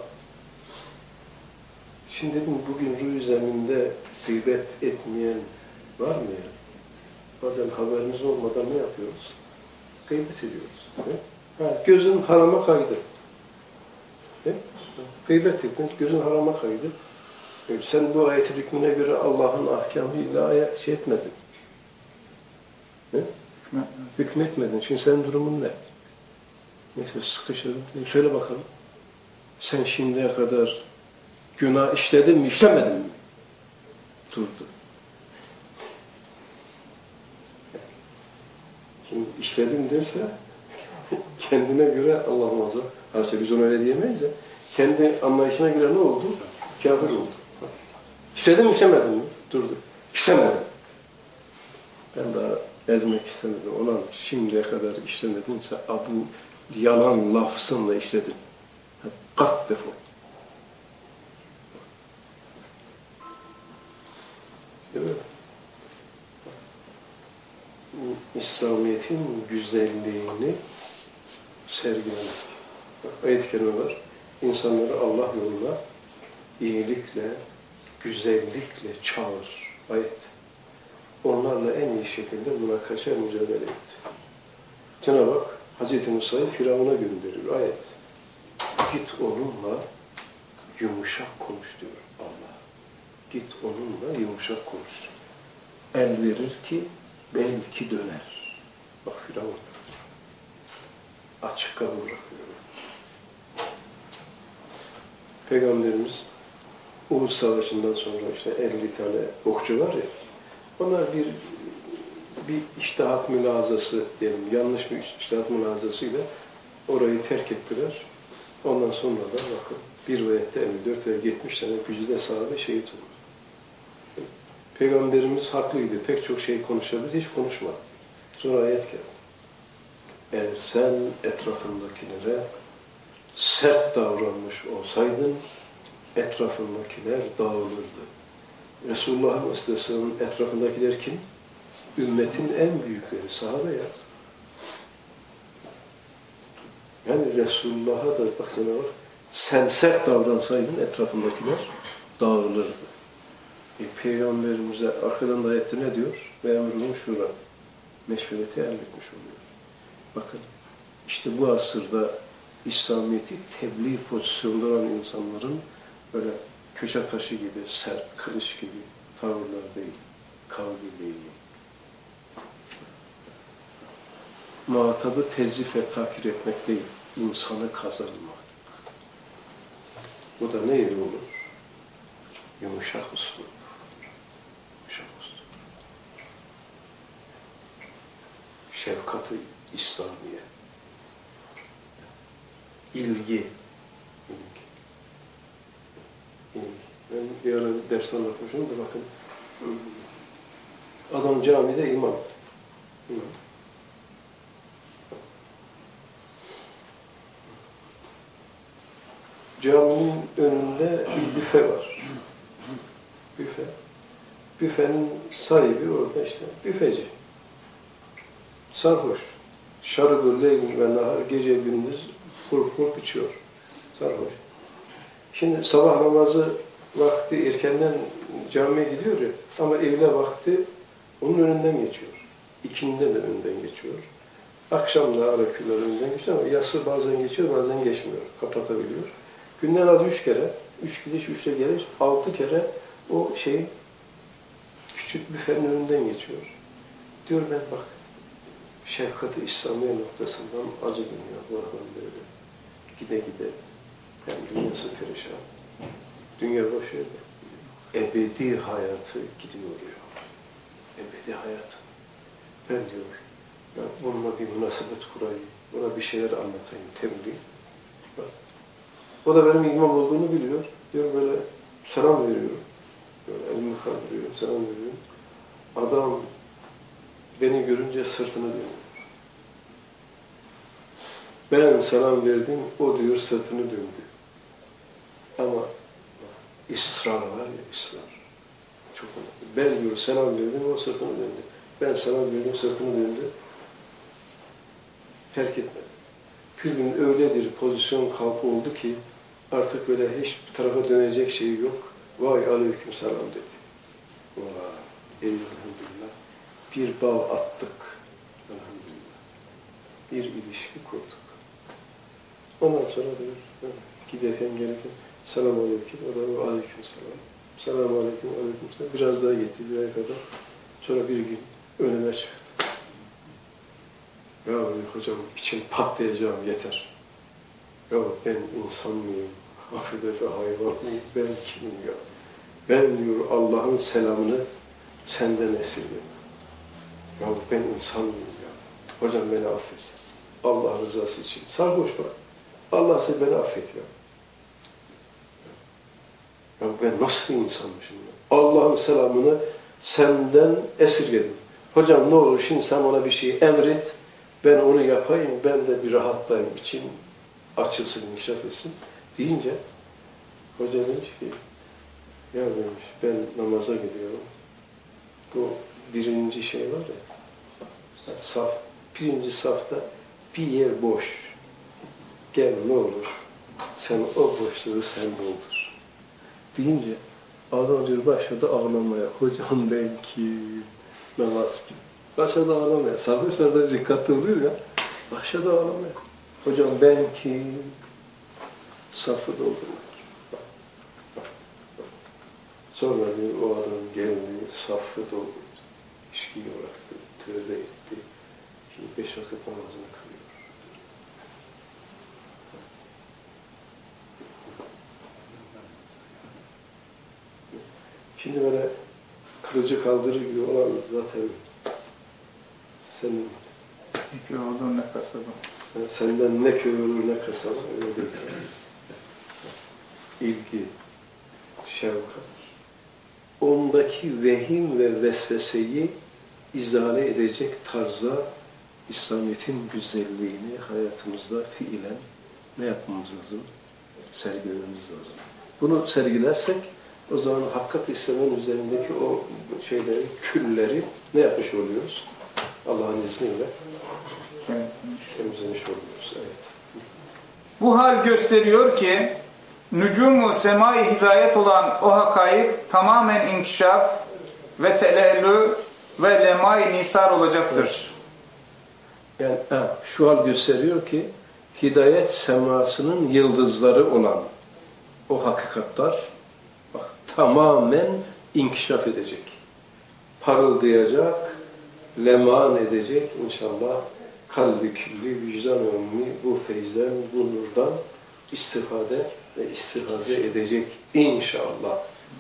Şimdi dedim bugün ruh zeminde gıybet etmeyen var mı ya? Bazen haberimiz olmadan ne yapıyoruz? Gıybet ediyoruz. Gözün harama kaydı. Gıybet ettin, gözün harama kaydı. Sen bu ayet-i hükmüne göre Allah'ın ahkamıyla etmedin. Hükmetmedin. Şimdi senin durumun ne? Neyse sıkıştırdın. Söyle bakalım. Sen şimdiye kadar günah işledin mi, işlemedin mi? Durdu. Şimdi işledim derse kendine göre Allah muhafaza. Halbuki biz ona öyle diyemeyiz ya. Kendi anlayışına göre ne oldu? Kafir oldu. İşledin mi, işlemedin mi? Durdu. İşlemedim. Ben daha ezmek istemedim. Ona şimdiye kadar işlemedimse bu yalan lafzınla işledim. Kat defol. İşte böyle. İslamiyet'in güzelliğini sergilemek. Ayet-i kerime var. İnsanları Allah yoluna iyilikle, güzellikle çağır. Ayet. Onlarla en iyi şekilde münakaşa mücadele etti. Cenab-ı Hak Hz. Musa'yı Firavun'a gönderir. Ayet. Git onunla yumuşak konuş diyor Allah. Git onunla yumuşak konuş. El verir ki belki döner. Bak Firavun. Açık kapı bırakıyor. Peygamberimiz Uhud Savaşı'ndan sonra işte 50 tane okçu var ya, onlar bir içtihat mülazası diyelim, yanlış bir içtihat mülazasıyla orayı terk ettiler. Ondan sonra da bakın bir rivayette 54 ve 70 tane güzide sahabe şehit oldu. Peygamberimiz haklıydı. Pek çok şey konuşabilir, hiç konuşmadı. Sonra ayet geldi. Eğer sen etrafındakilere sert davranmış olsaydın, etrafındakiler dağılırdı. Resulullah Aleyhisselam'ın etrafındakiler kim? Ümmetin en büyükleri, sahabe ya. Yani Resulullah'a da bak sen sert davransaydın etrafındakiler dağılırdı. Peygamberimize arkadan da ayette ne diyor? Ve emrulun şura. Meşvereti elde etmiş oluyor. Bakın işte bu asırda İslamiyet'i tebliğ pozisyonda olan insanların böyle köşe taşı gibi, sert, kılıç gibi tavırlar değil, kavli değil. Muhatabı tezif ve takir etmek değil, insanı kazanmak. Bu da neyle olur? Yumuşak üslup. Yumuşak üslup. Şefkat-ı İslamiye. İlgi. Ben bir ara dersten bakmışım da bakın. Adam camide imam. Caminin önünde bir büfe var. Büfe. Büfenin sahibi orada işte büfeci. Sarhoş. Şarabı leylin ve nahar, gece gündüz kurp içiyor. Sarhoş. Şimdi sabah namazı vakti erkenden camiye gidiyor ya, ama evle vakti onun önünden geçiyor. İkindi de önden geçiyor. Akşam da araküller önden geçiyor ama yatsı bazen geçiyor, bazen geçmiyor. Kapatabiliyor. Günden az 3 kere, 3 gidiş, 3 geliş, 6 kere o küçük büfenin önünden geçiyor. Diyor ben bak, şefkat-ı İslamiye noktasından acıdım ya bu adam böyle. Gide gide, hem dünyası perişan. Dünya boş yerde. Ebedi hayatı gidiyor ya. Ebedi hayat. Ben diyor, ya bununla bir münasebet kurayım, buna bir şeyler anlatayım, tebliğ. O da benim imam olduğunu biliyor. Diyor böyle selam veriyorum. Böyle elimi kaldırıyorum, selam veriyorum. Adam beni görünce sırtını dönüyor. Ben selam verdim, o diyor sırtını döndü. Ama ısrar var ya, ısrar. Çok önemli. Ben diyor selam verdim, o sırtını döndü. Ben selam verdim, sırtını döndü. Terk etmedi. Bir gün öyledir pozisyon kalkı oldu ki artık böyle hiçbir tarafa dönecek şey yok. Vay aleyküm selam dedi. Vay elhamdülillah. Bir bağ attık. Elhamdülillah. Bir ilişki kurduk. Ondan sonra diyor, giderken gelirken selam aleyküm, o da aleyküm selam. Selam aleyküm, aleyküm selam. Biraz daha gitti bir ay kadar. Sonra bir gün önüme çıktı. Ya hocam içim patlayacağım yeter. Ya ben insan mıyım? Affedersin hayvan mıyım? Ben kimim ya? Ben diyor Allah'ın selamını senden esirgedim. Ya ben insan mıyım ya? Hocam beni affet. Allah rızası için. Sarhoş bak. Allah sen beni affet ya. Ya ben nasıl bir insanmışım ya? Allah'ın selamını senden esirgedim. Hocam ne olur şimdi sen ona bir şey emret. Ben onu yapayım, ben de bir rahatlayayım, içim açılsın, inkişaf etsin deyince hoca demiş ki ya demiş ben namaza gidiyorum. Bu birinci şey var ya, saf, birinci safta bir yer boş. Gel ne olur Sen o boşluğu sen doldur. Deyince adam diyor başladı ağlamaya. Hocam ben kim? Namaz kim? Başladı ağlamaya. Sarhoşlarda dikkatli oluyor ya. Başladı ağlamaya. Hocam ben kim? Safı doldurmak. Sonra diyor o adam geldi, safı doldurdu. İçkiyi bıraktı, tövbe etti. Şimdi 5 vakit namazını kılıyor. Şimdi böyle kılıcı kaldırır gibi olan zaten senin İki olduğun ne kasabı. yani senden ne köy olur ne kasaba öyle değil. İlgi, şefkat, ondaki vehim ve vesveseyi izale edecek tarza İslamiyet'in güzelliğini hayatımızda fiilen ne yapmamız lazım? Sergilememiz lazım. Bunu sergilersek o zaman hakikat İslam'ın üzerindeki o şeyleri, külleri ne yapmış oluyoruz? Allah'ın izniyle temizlemiş oluyoruz. Evet. Bu hal gösteriyor ki nücum-u semai hidayet olan o hakaik tamamen inkişaf ve teleellü ve lemai nisar olacaktır. Yani şu hal gösteriyor ki hidayet semasının yıldızları olan o hakikatler bak, tamamen inkişaf edecek. Parıldayacak, leman edecek inşallah kalbi külli, vicdan ömrü bu feyzden, bu nurdan istifade ve istihaze edecek inşallah.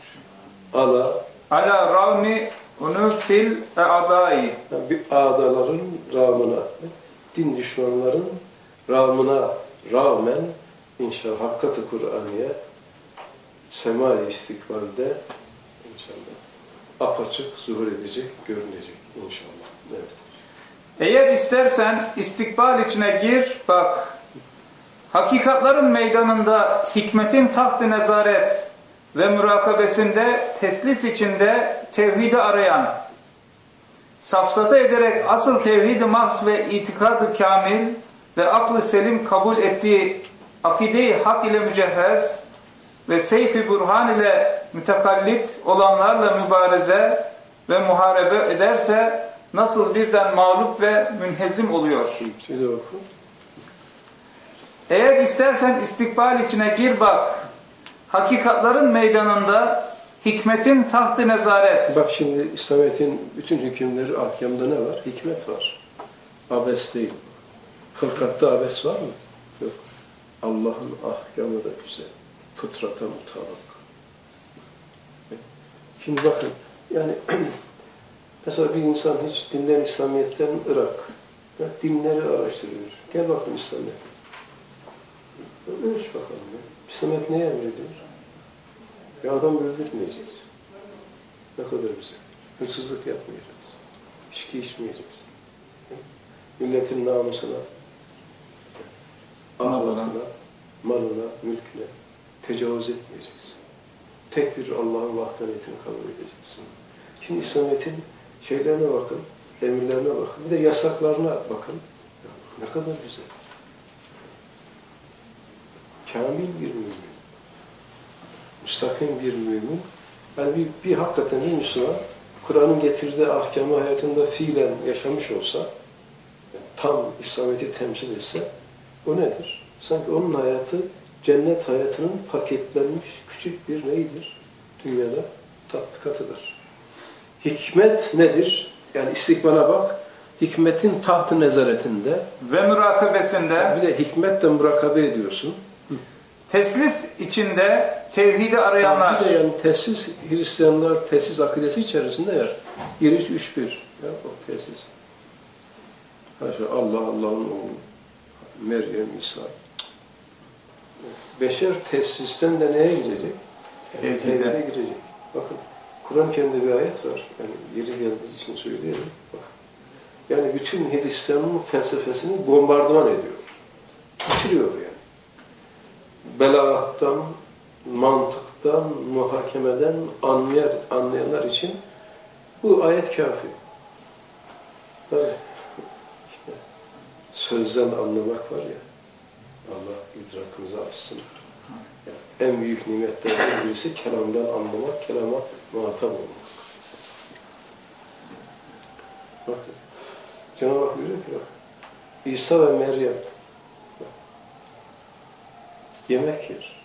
Ala ravni onu fil e'adai. Yani bir adaların rağmına, din düşmanların rağmına rağmen inşallah hakikat-ı Kur'an'ya sema-i istikbalde inşallah apaçık zuhur edecek, görünecek inşallah. Evet. Eğer istersen istikbal içine gir, bak. Hakikatların meydanında hikmetin taht-ı nezaret ve mürakabesinde teslis içinde tevhidi arayan, safsata ederek asıl tevhid-i mahz ve itikad-ı kamil ve aklı selim kabul ettiği akide-i hak ile mücehhez ve seyf-i burhan ile mütekallit olanlarla mübareze ve muharebe ederse nasıl birden mağlup ve münhezim oluyor. Şöyle oku. Eğer istersen istikbal içine gir bak. Hakikatların meydanında hikmetin taht-ı nezaret. Bak şimdi İslamiyet'in bütün hükümleri, ahkamda ne var? Hikmet var. Abes değil. Hılkatta abes var mı? Yok. Allah'ın ahkamı da güzel. Fıtrata mutabık. Şimdi bakın, yani mesela bir insan hiç dinden, İslamiyet'ten ırak. Ya, dinleri araştırıyor. Gel bakın İslamiyet'e. Ölç bakalım. İslamiyet neye emrediyor? Ya adam öldürmeyeceğiz. Ne kadar güzel. Hırsızlık yapmayacağız. İçki içmeyeceğiz. Milletin namusuna, ahlakına, malına, mülküne tecavüz etmeyeceğiz. Tek bir Allah'ın vahdaniyetini kabul edeceksin. Şimdi İslamiyet'in şeylerine bakın, emirlerine bakın, bir de yasaklarına bakın. Ne kadar güzel. Kamil bir mümin, müstakim bir mümin, yani bir hakikaten bir Müslüman, Kur'an'ın getirdiği ahkamı hayatında fiilen yaşamış olsa, tam İslamiyet'i temsil etse, o nedir? Sanki onun hayatı cennet hayatının paketlenmiş küçük bir neyidir? Dünyada tatbikatıdır. Hikmet nedir? Yani istikbala bak, hikmetin taht-ı nezaretinde Ve mürakabesinde bir de hikmetle murakabe ediyorsun. teslis içinde tevhidi arayanlar. Bir de yani tesis, Hristiyanlar tesis akidesi içerisinde ya, giriş 3-1. Ya o tesis. Haşa Allah, Allah'ın oğlu, Meryem, İsa. Beşer tesisten de neye girecek? Tevhide girecek. Bakın, Kur'an kendi bir ayet var. Yani yeri geldiği için söyleyelim. Bakın. Yani bütün Hristiyan'ın felsefesini bombardıman ediyor. Bitiriyor yani. Belagattan, mantıktan, muhakemeden anlayanlar için bu ayet kafi. Tabii. İşte sözden anlamak var ya, Allah idrakımızı açsın. Yani en büyük nimetlerden birisi kelamdan anlamak, kelama muhatap olmak. Bakın, Cenab-ı Hak diyor ki bak, İsa ve Meryem bak, yemek yer.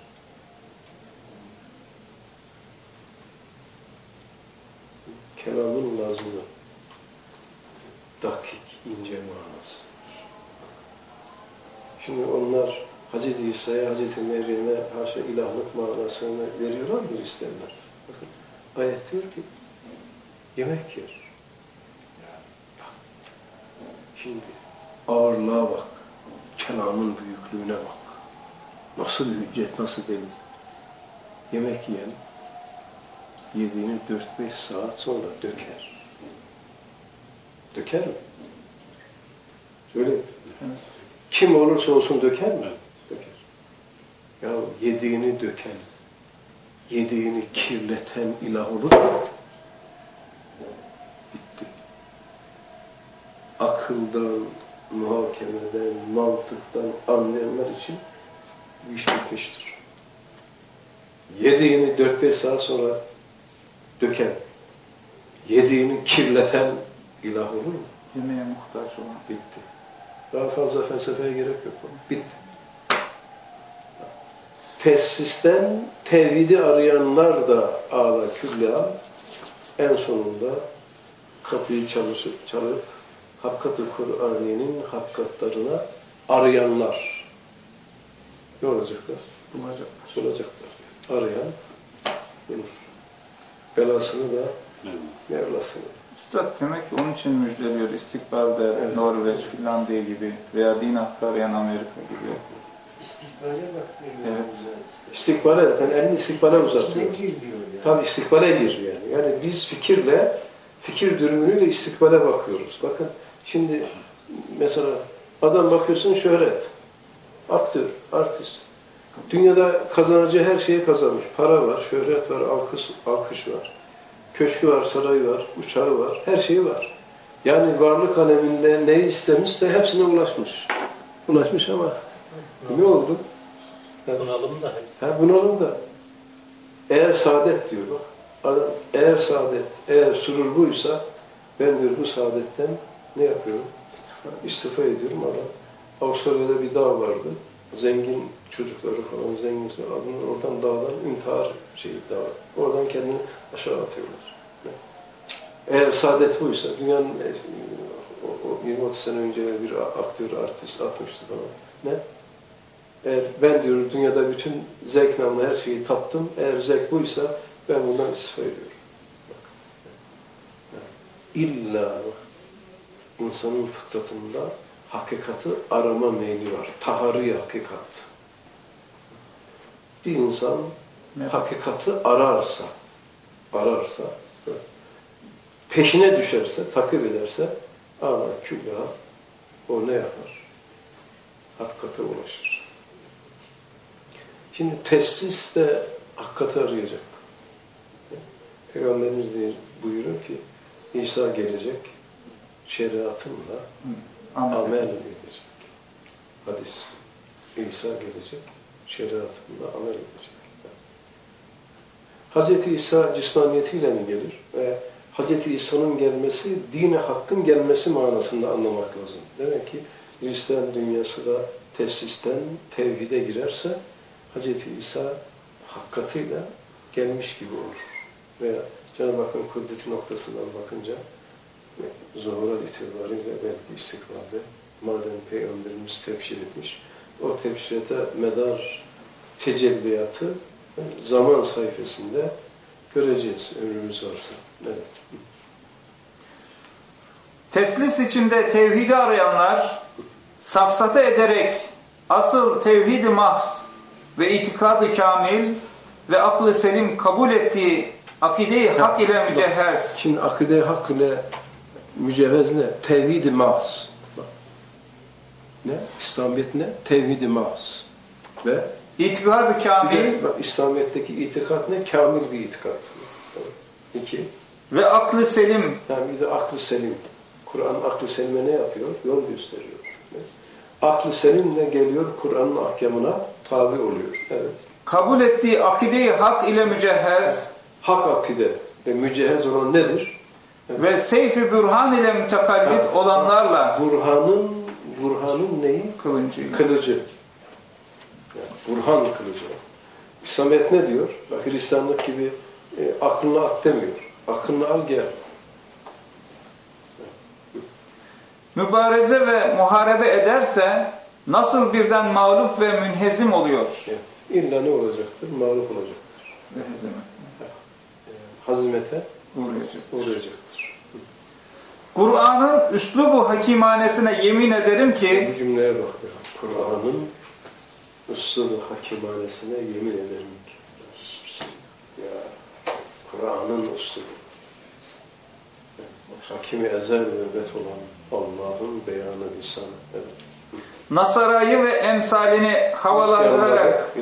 Kelamın lazımı, dakik, ince manası. Şimdi onlar Hz. İsa'ya, Hz. Meryem'e haşa ilahlık manasını veriyorlar mı isterler? Bakın ayet diyor ki yemek yer. Şimdi ağırlığa bak, kelamın büyüklüğüne bak. Nasıl hüccet, nasıl delil? Yemek yiyen yediğini 4-5 saat sonra döker. Döker mi? Öyle mi? Kim olursa olsun döker mi? Döker. Ya yediğini döken, yediğini kirleten ilah olur mu? Bitti. Akıldan, muhakemeden, mantıktan anlayanlar için bu iş bitmiştir. Yediğini 4-5 saat sonra döken, yediğini kirleten ilah olur mu? Yemeğe muhtaç olan. Bitti. Daha fazla felsefeye gerek yok. Bitti. Tesisten tevhidi arayanlar da ağla külla en sonunda kapıyı çalıp Hakkat-ı Kur'ani'nin hakikatlarına arayanlar. Ne olacaklar? Bulacaklar. Arayan bulur. Belasını da Mevlasını. Üstad demek ki onun için müjdeliyor. İstikbalde Evet. Norveç, Finlandiya gibi veya din hakkı arayan Amerika gibi. İstikbale bakmıyor. Evet. İstikbale, yani elini istikbale uzatıyor. İçine gir diyor ya. Tabii istikbale gir yani. Yani biz fikir dürümünüyle istikbale bakıyoruz. Bakın şimdi mesela adam bakıyorsun şöhret, aktör, artist. Dünyada kazanacağı her şeyi kazanmış. Para var, şöhret var, alkış var. Köşkü var, sarayı var, uçağı var, her şeyi var. Yani varlık aleminde neyi istemişse hepsine ulaşmış. Ulaşmış ama ne oldu? Bunalım da hepsi. Bunalım da. Eğer saadet diyor bak. Adam, eğer saadet, eğer surur buysa ben diyor bu saadetten ne yapıyorum? İstifa ediyorum. Adam Avustralya'da bir dağ vardı. Zengin çocukları falan zengin adını oradan dağdan intihar dağı. Oradan kendini aşağı atıyorlar. Eğer saadet buysa dünyanın 20-30 sene önce bir aktör, artist atmıştı falan. Ne? Eğer ben diyor dünyada bütün zevk namlı her şeyi tattım. Eğer zevk buysa ben bundan istifa ediyorum. Bak. İlla insanın fıtratında hakikati arama meyli var. Tahari hakikat. Bir insan hakikati ararsa, peşine düşerse, takip ederse ama küllaha o ne yapar? Hakikate ulaşır. Şimdi testis de hakikati arayacak. Peygamberimiz diye buyuruyor ki İsa gelecek, şeriatımla amel edecek. Hadis. İsa gelecek, şeriatımla amel edecek. Hz. İsa cismaniyetiyle mi gelir? Ve Hz. İsa'nın gelmesi, din-i hakkın gelmesi manasında anlamak lazım. Demek ki Hristiyan dünyası da tesisten tevhide girerse Hz. İsa hakikatiyle gelmiş gibi olur. Veya Cenab-ı Hakk'ın kudreti noktasından bakınca zuhurat itibariyle belki istikbalde madem Peygamberimiz tebşir etmiş, o tebşirete medar tecelliyatı zaman sayfasında göreceğiz ömrümüz varsa. Evet. Teslis içinde tevhidi arayanlar safsata ederek asıl tevhid-i mahz ve itikadı kamil ve aklı selim kabul ettiği akide-i hak ile mücehhez. Şimdi akide-i hak ile mücehhez ne? Tevhid-i mahz. Ne? İslamiyet ne? Tevhid-i mahz. Ve İtikadı kamil. Bak, İslamiyet'teki itikat ne? Kamil bir itikat. İki. Ve aklı selim. Yani bir de aklı selim. Kur'an aklı selime ne yapıyor? Yol gösteriyor. Aklı selimle geliyor, Kur'an'ın ahkamına tabi oluyor. Evet. Kabul ettiği akide-i hak ile mücehhez Hak akide ve mücehhez olan nedir? ve seyf-i bürhan ile mütekallid olanlarla Burhan'ın neyi? kılıncıyla. Kılıcı. Yani Burhan kılıcı. İslamiyet ne diyor? Bak, Hristiyanlık gibi aklına at demiyor. Aklını al gel. Mübareze ve muharebe ederse nasıl birden mağlup ve münhezim oluyor? Evet. İlla ne olacaktır? Mağlup olacaktır. Ve hezimet. Hazimete Uğrayacak. uğrayacaktır. Kur'an'ın üslubu hakimanesine yemin ederim ki Bu cümleye bak ya. Kur'an'ın üslubu hakimanesine yemin ederim ki. Hiçbir şey. Ya Kur'an'ın üslubu. Hakimi ezel ve ebed olan Allah'ın beyanı lisanı. Evet. Nasara'yı ve emsalini havalandırarak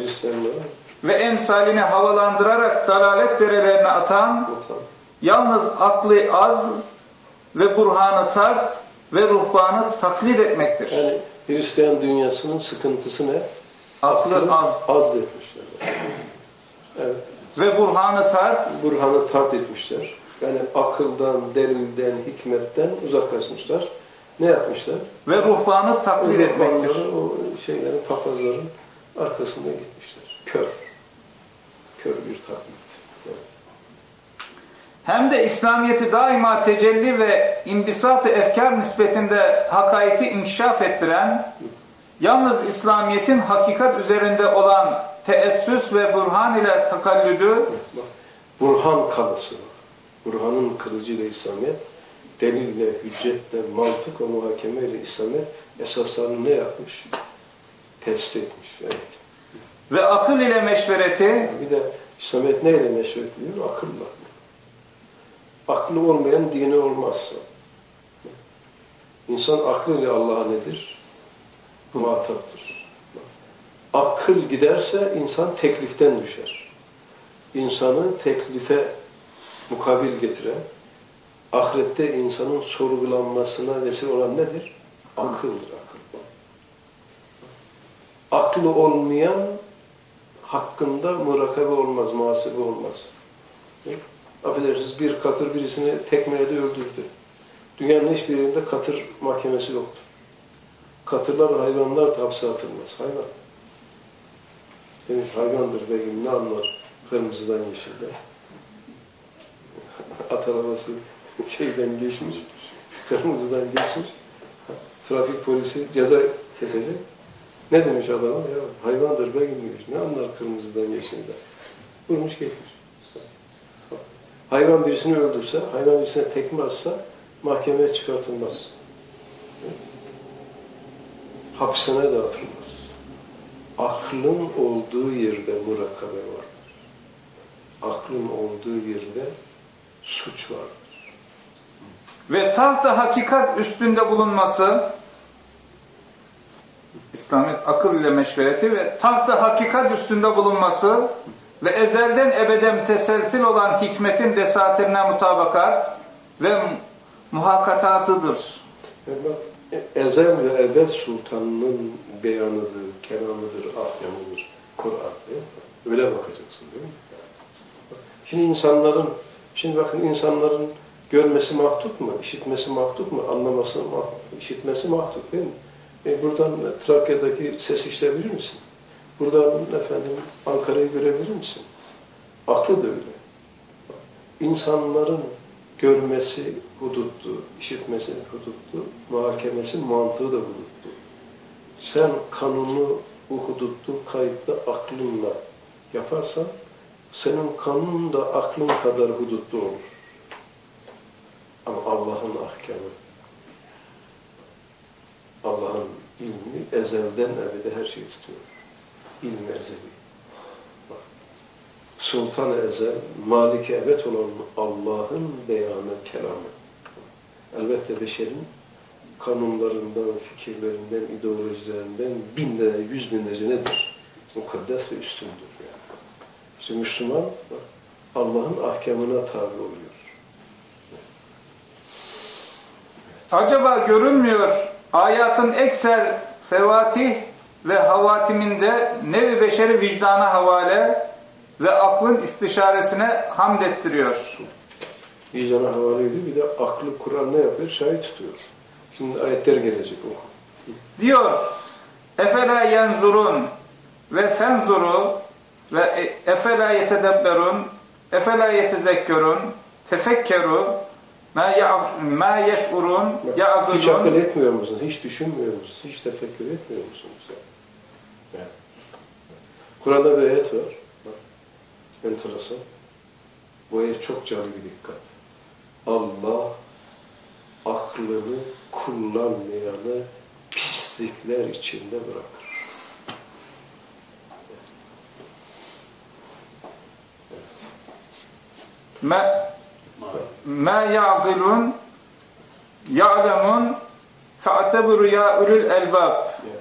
dalalet derelerine atan yalnız aklı az ve burhanı tart ve ruhbanı taklit etmektir. Yani Hristiyan dünyasının sıkıntısı ne? Aklı az. Etmişler. Evet. Ve burhanı tart. Burhanı tart etmişler. Yani akıldan, delilden, hikmetten uzaklaşmışlar. Ne yapmışlar? Ve ruhbanı taklit etmektir. O şeylerin, papazların arkasında gitmişler. Kör. Kör bir taklit. Evet. Hem de İslamiyet'i daima tecelli ve imbisat-ı efkar nispetinde hakaiki inkişaf ettiren, yalnız İslamiyet'in hakikat üzerinde olan teessüs ve burhan ile takallüdü, Burhan kalısı. Burhan'ın kılıcıyla İslamiyet, delille, hüccetle, mantık ve muhakemeyle İslamiyet esaslarını ne yapmış? Tesis etmiş. Evet. ve akıl ile meşvereti, Bir de İslamiyet neyle meşveret ediyor? Akılla. Aklı olmayan dini olmaz. İnsan aklıyla Allah'a nedir? Muhataptır. Akıl giderse insan tekliften düşer. İnsanı teklife mukabil getiren, ahirette insanın sorgulanmasına vesile olan nedir? Akıldır, akıl. Aklı olmayan hakkında murakabe olmaz, muhasebe olmaz. Affedersiniz, bir katır birisini tekmeledi, öldürdü. Dünyanın hiçbir yerinde katır mahkemesi yoktur. Katırlar, hayvanlar da hapse atılmaz. Hayvan. Demiş, hayvandır begim, ne anlar kırmızıdan yeşilden? At arabası şeyden geçmiş, kırmızıdan geçmiş. Trafik polisi ceza kesecek. Ne demiş adama? Ya hayvandır begim demiş. Ne anlar kırmızıdan yeşilden? Vurmuş geçmiş. Hayvan birisini öldürse, hayvan birisine tekme atsa mahkemeye çıkartılmaz. Hapishaneye de atılmaz. Aklın olduğu yerde murakabe vardır. Aklın olduğu yerde suç vardır. ve taht-ı hakikat üstünde bulunması, İslamiyet akıl ile meşvereti ve taht-ı hakikat üstünde bulunması ve ezelden ebede müteselsil olan hikmetin desatirine mutabakat ve muhakkatatıdır. Ezel ve ebed sultanının beyanıdır, kelamıdır, ahkamıdır, Kur'an. Öyle bakacaksın değil mi? Şimdi bakın insanların görmesi mahdut mu, işitmesi mahdut mu, anlaması mahdut, işitmesi mahdut değil mi? Buradan Trakya'daki ses işleyebilir misin? Buradan efendim Ankara'yı görebilir misin? Aklı da öyle. İnsanların görmesi hudutlu, işitmesi hudutlu, muhakemesi mantığı da hudutlu. Sen kanunu bu hudutlu, kayıtlı aklınla yaparsan, senin kanunun da aklın kadar hudutlu olur. Ama Allah'ın ahkamı, Allah'ın ilmi ezelden ebede her şeyi tutuyor. İlmi ezeli. Sultan-ı ezel, Malik-i ebed olan Allah'ın beyanı, kelamı. Elbette beşerin kanunlarından, fikirlerinden, ideolojilerinden binlerce, yüz binlerce nedir? Mukaddes ve üstündür. Yani. İşte Müslüman Allah'ın ahkamına tabi oluyor. Acaba görünmüyor ayatın ekser fevatih ve havatiminde nevi beşeri vicdana havale ve aklın istişaresine hamd ettiriyor. Vicdana havale ediyor. Bir de aklı Kur'an ne yapıyor? Şahit tutuyor. Şimdi ayetler gelecek oku. Diyor, efela yenzurun ve fenzuru ve efela yetedebberun efela yetezekkerun tefekkeru ma yeş'urun Hiç akıl ya'gılun. etmiyor musun? Hiç düşünmüyor musun? Hiç tefekkür etmiyor musunuz? Yani. Kur'an'da bir ayet var. Bak, enteresan. Bu ayet çok canlı bir dikkat. Allah aklını kullanmayanı pislikler içinde bırakır. Ma ya'gılun ya'lemun fa'tebru ya ulul elbab.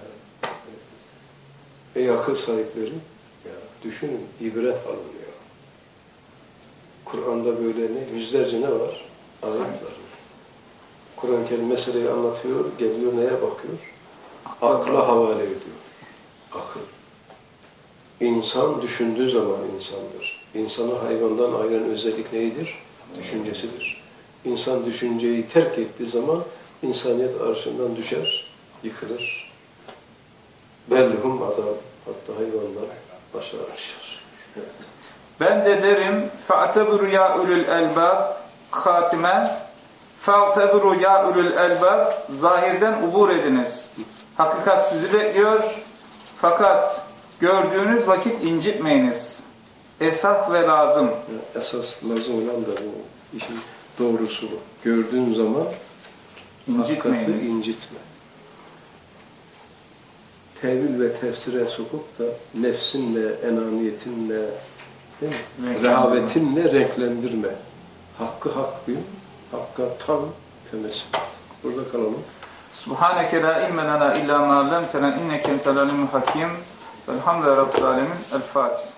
Ey akıl sahipleri, ya düşünün, ibret alın ya. Kur'an'da böyle yüzlerce ne var? Ayet var. Kur'an kendi meseleyi anlatıyor, geliyor neye bakıyor? Akla havale ediyor. Akıl. İnsan düşündüğü zaman insandır. İnsanı hayvandan ayıran özellik neydir? Düşüncesidir. İnsan düşünceyi terk ettiği zaman insaniyet arşından düşer, yıkılır. Bellhum adam, hatta hayvanlar aşağı aşar. Evet. Ben de derim fa'tebru ya ulul elbab hatime fa'tebru ya ulul elbab zahirden ubur ediniz. Hakikat sizi bekliyor fakat gördüğünüz vakit incitmeyiniz. Esas ve lazım. Esas lazım olan da bu işin doğrusu bu. Gördüğün zaman hakikati incitme. Tevil ve tefsire sokup da nefsinle, enaniyetinle, değil mi? Rehavetinle renklendirme. Hakkı hak bil, hakka tam temessül et. Burada kalalım. Subhaneke la ilme lena illa ma allamtena inneke entel alimul hakim. Velhamdülillahi rabbil alemin. El Fatiha.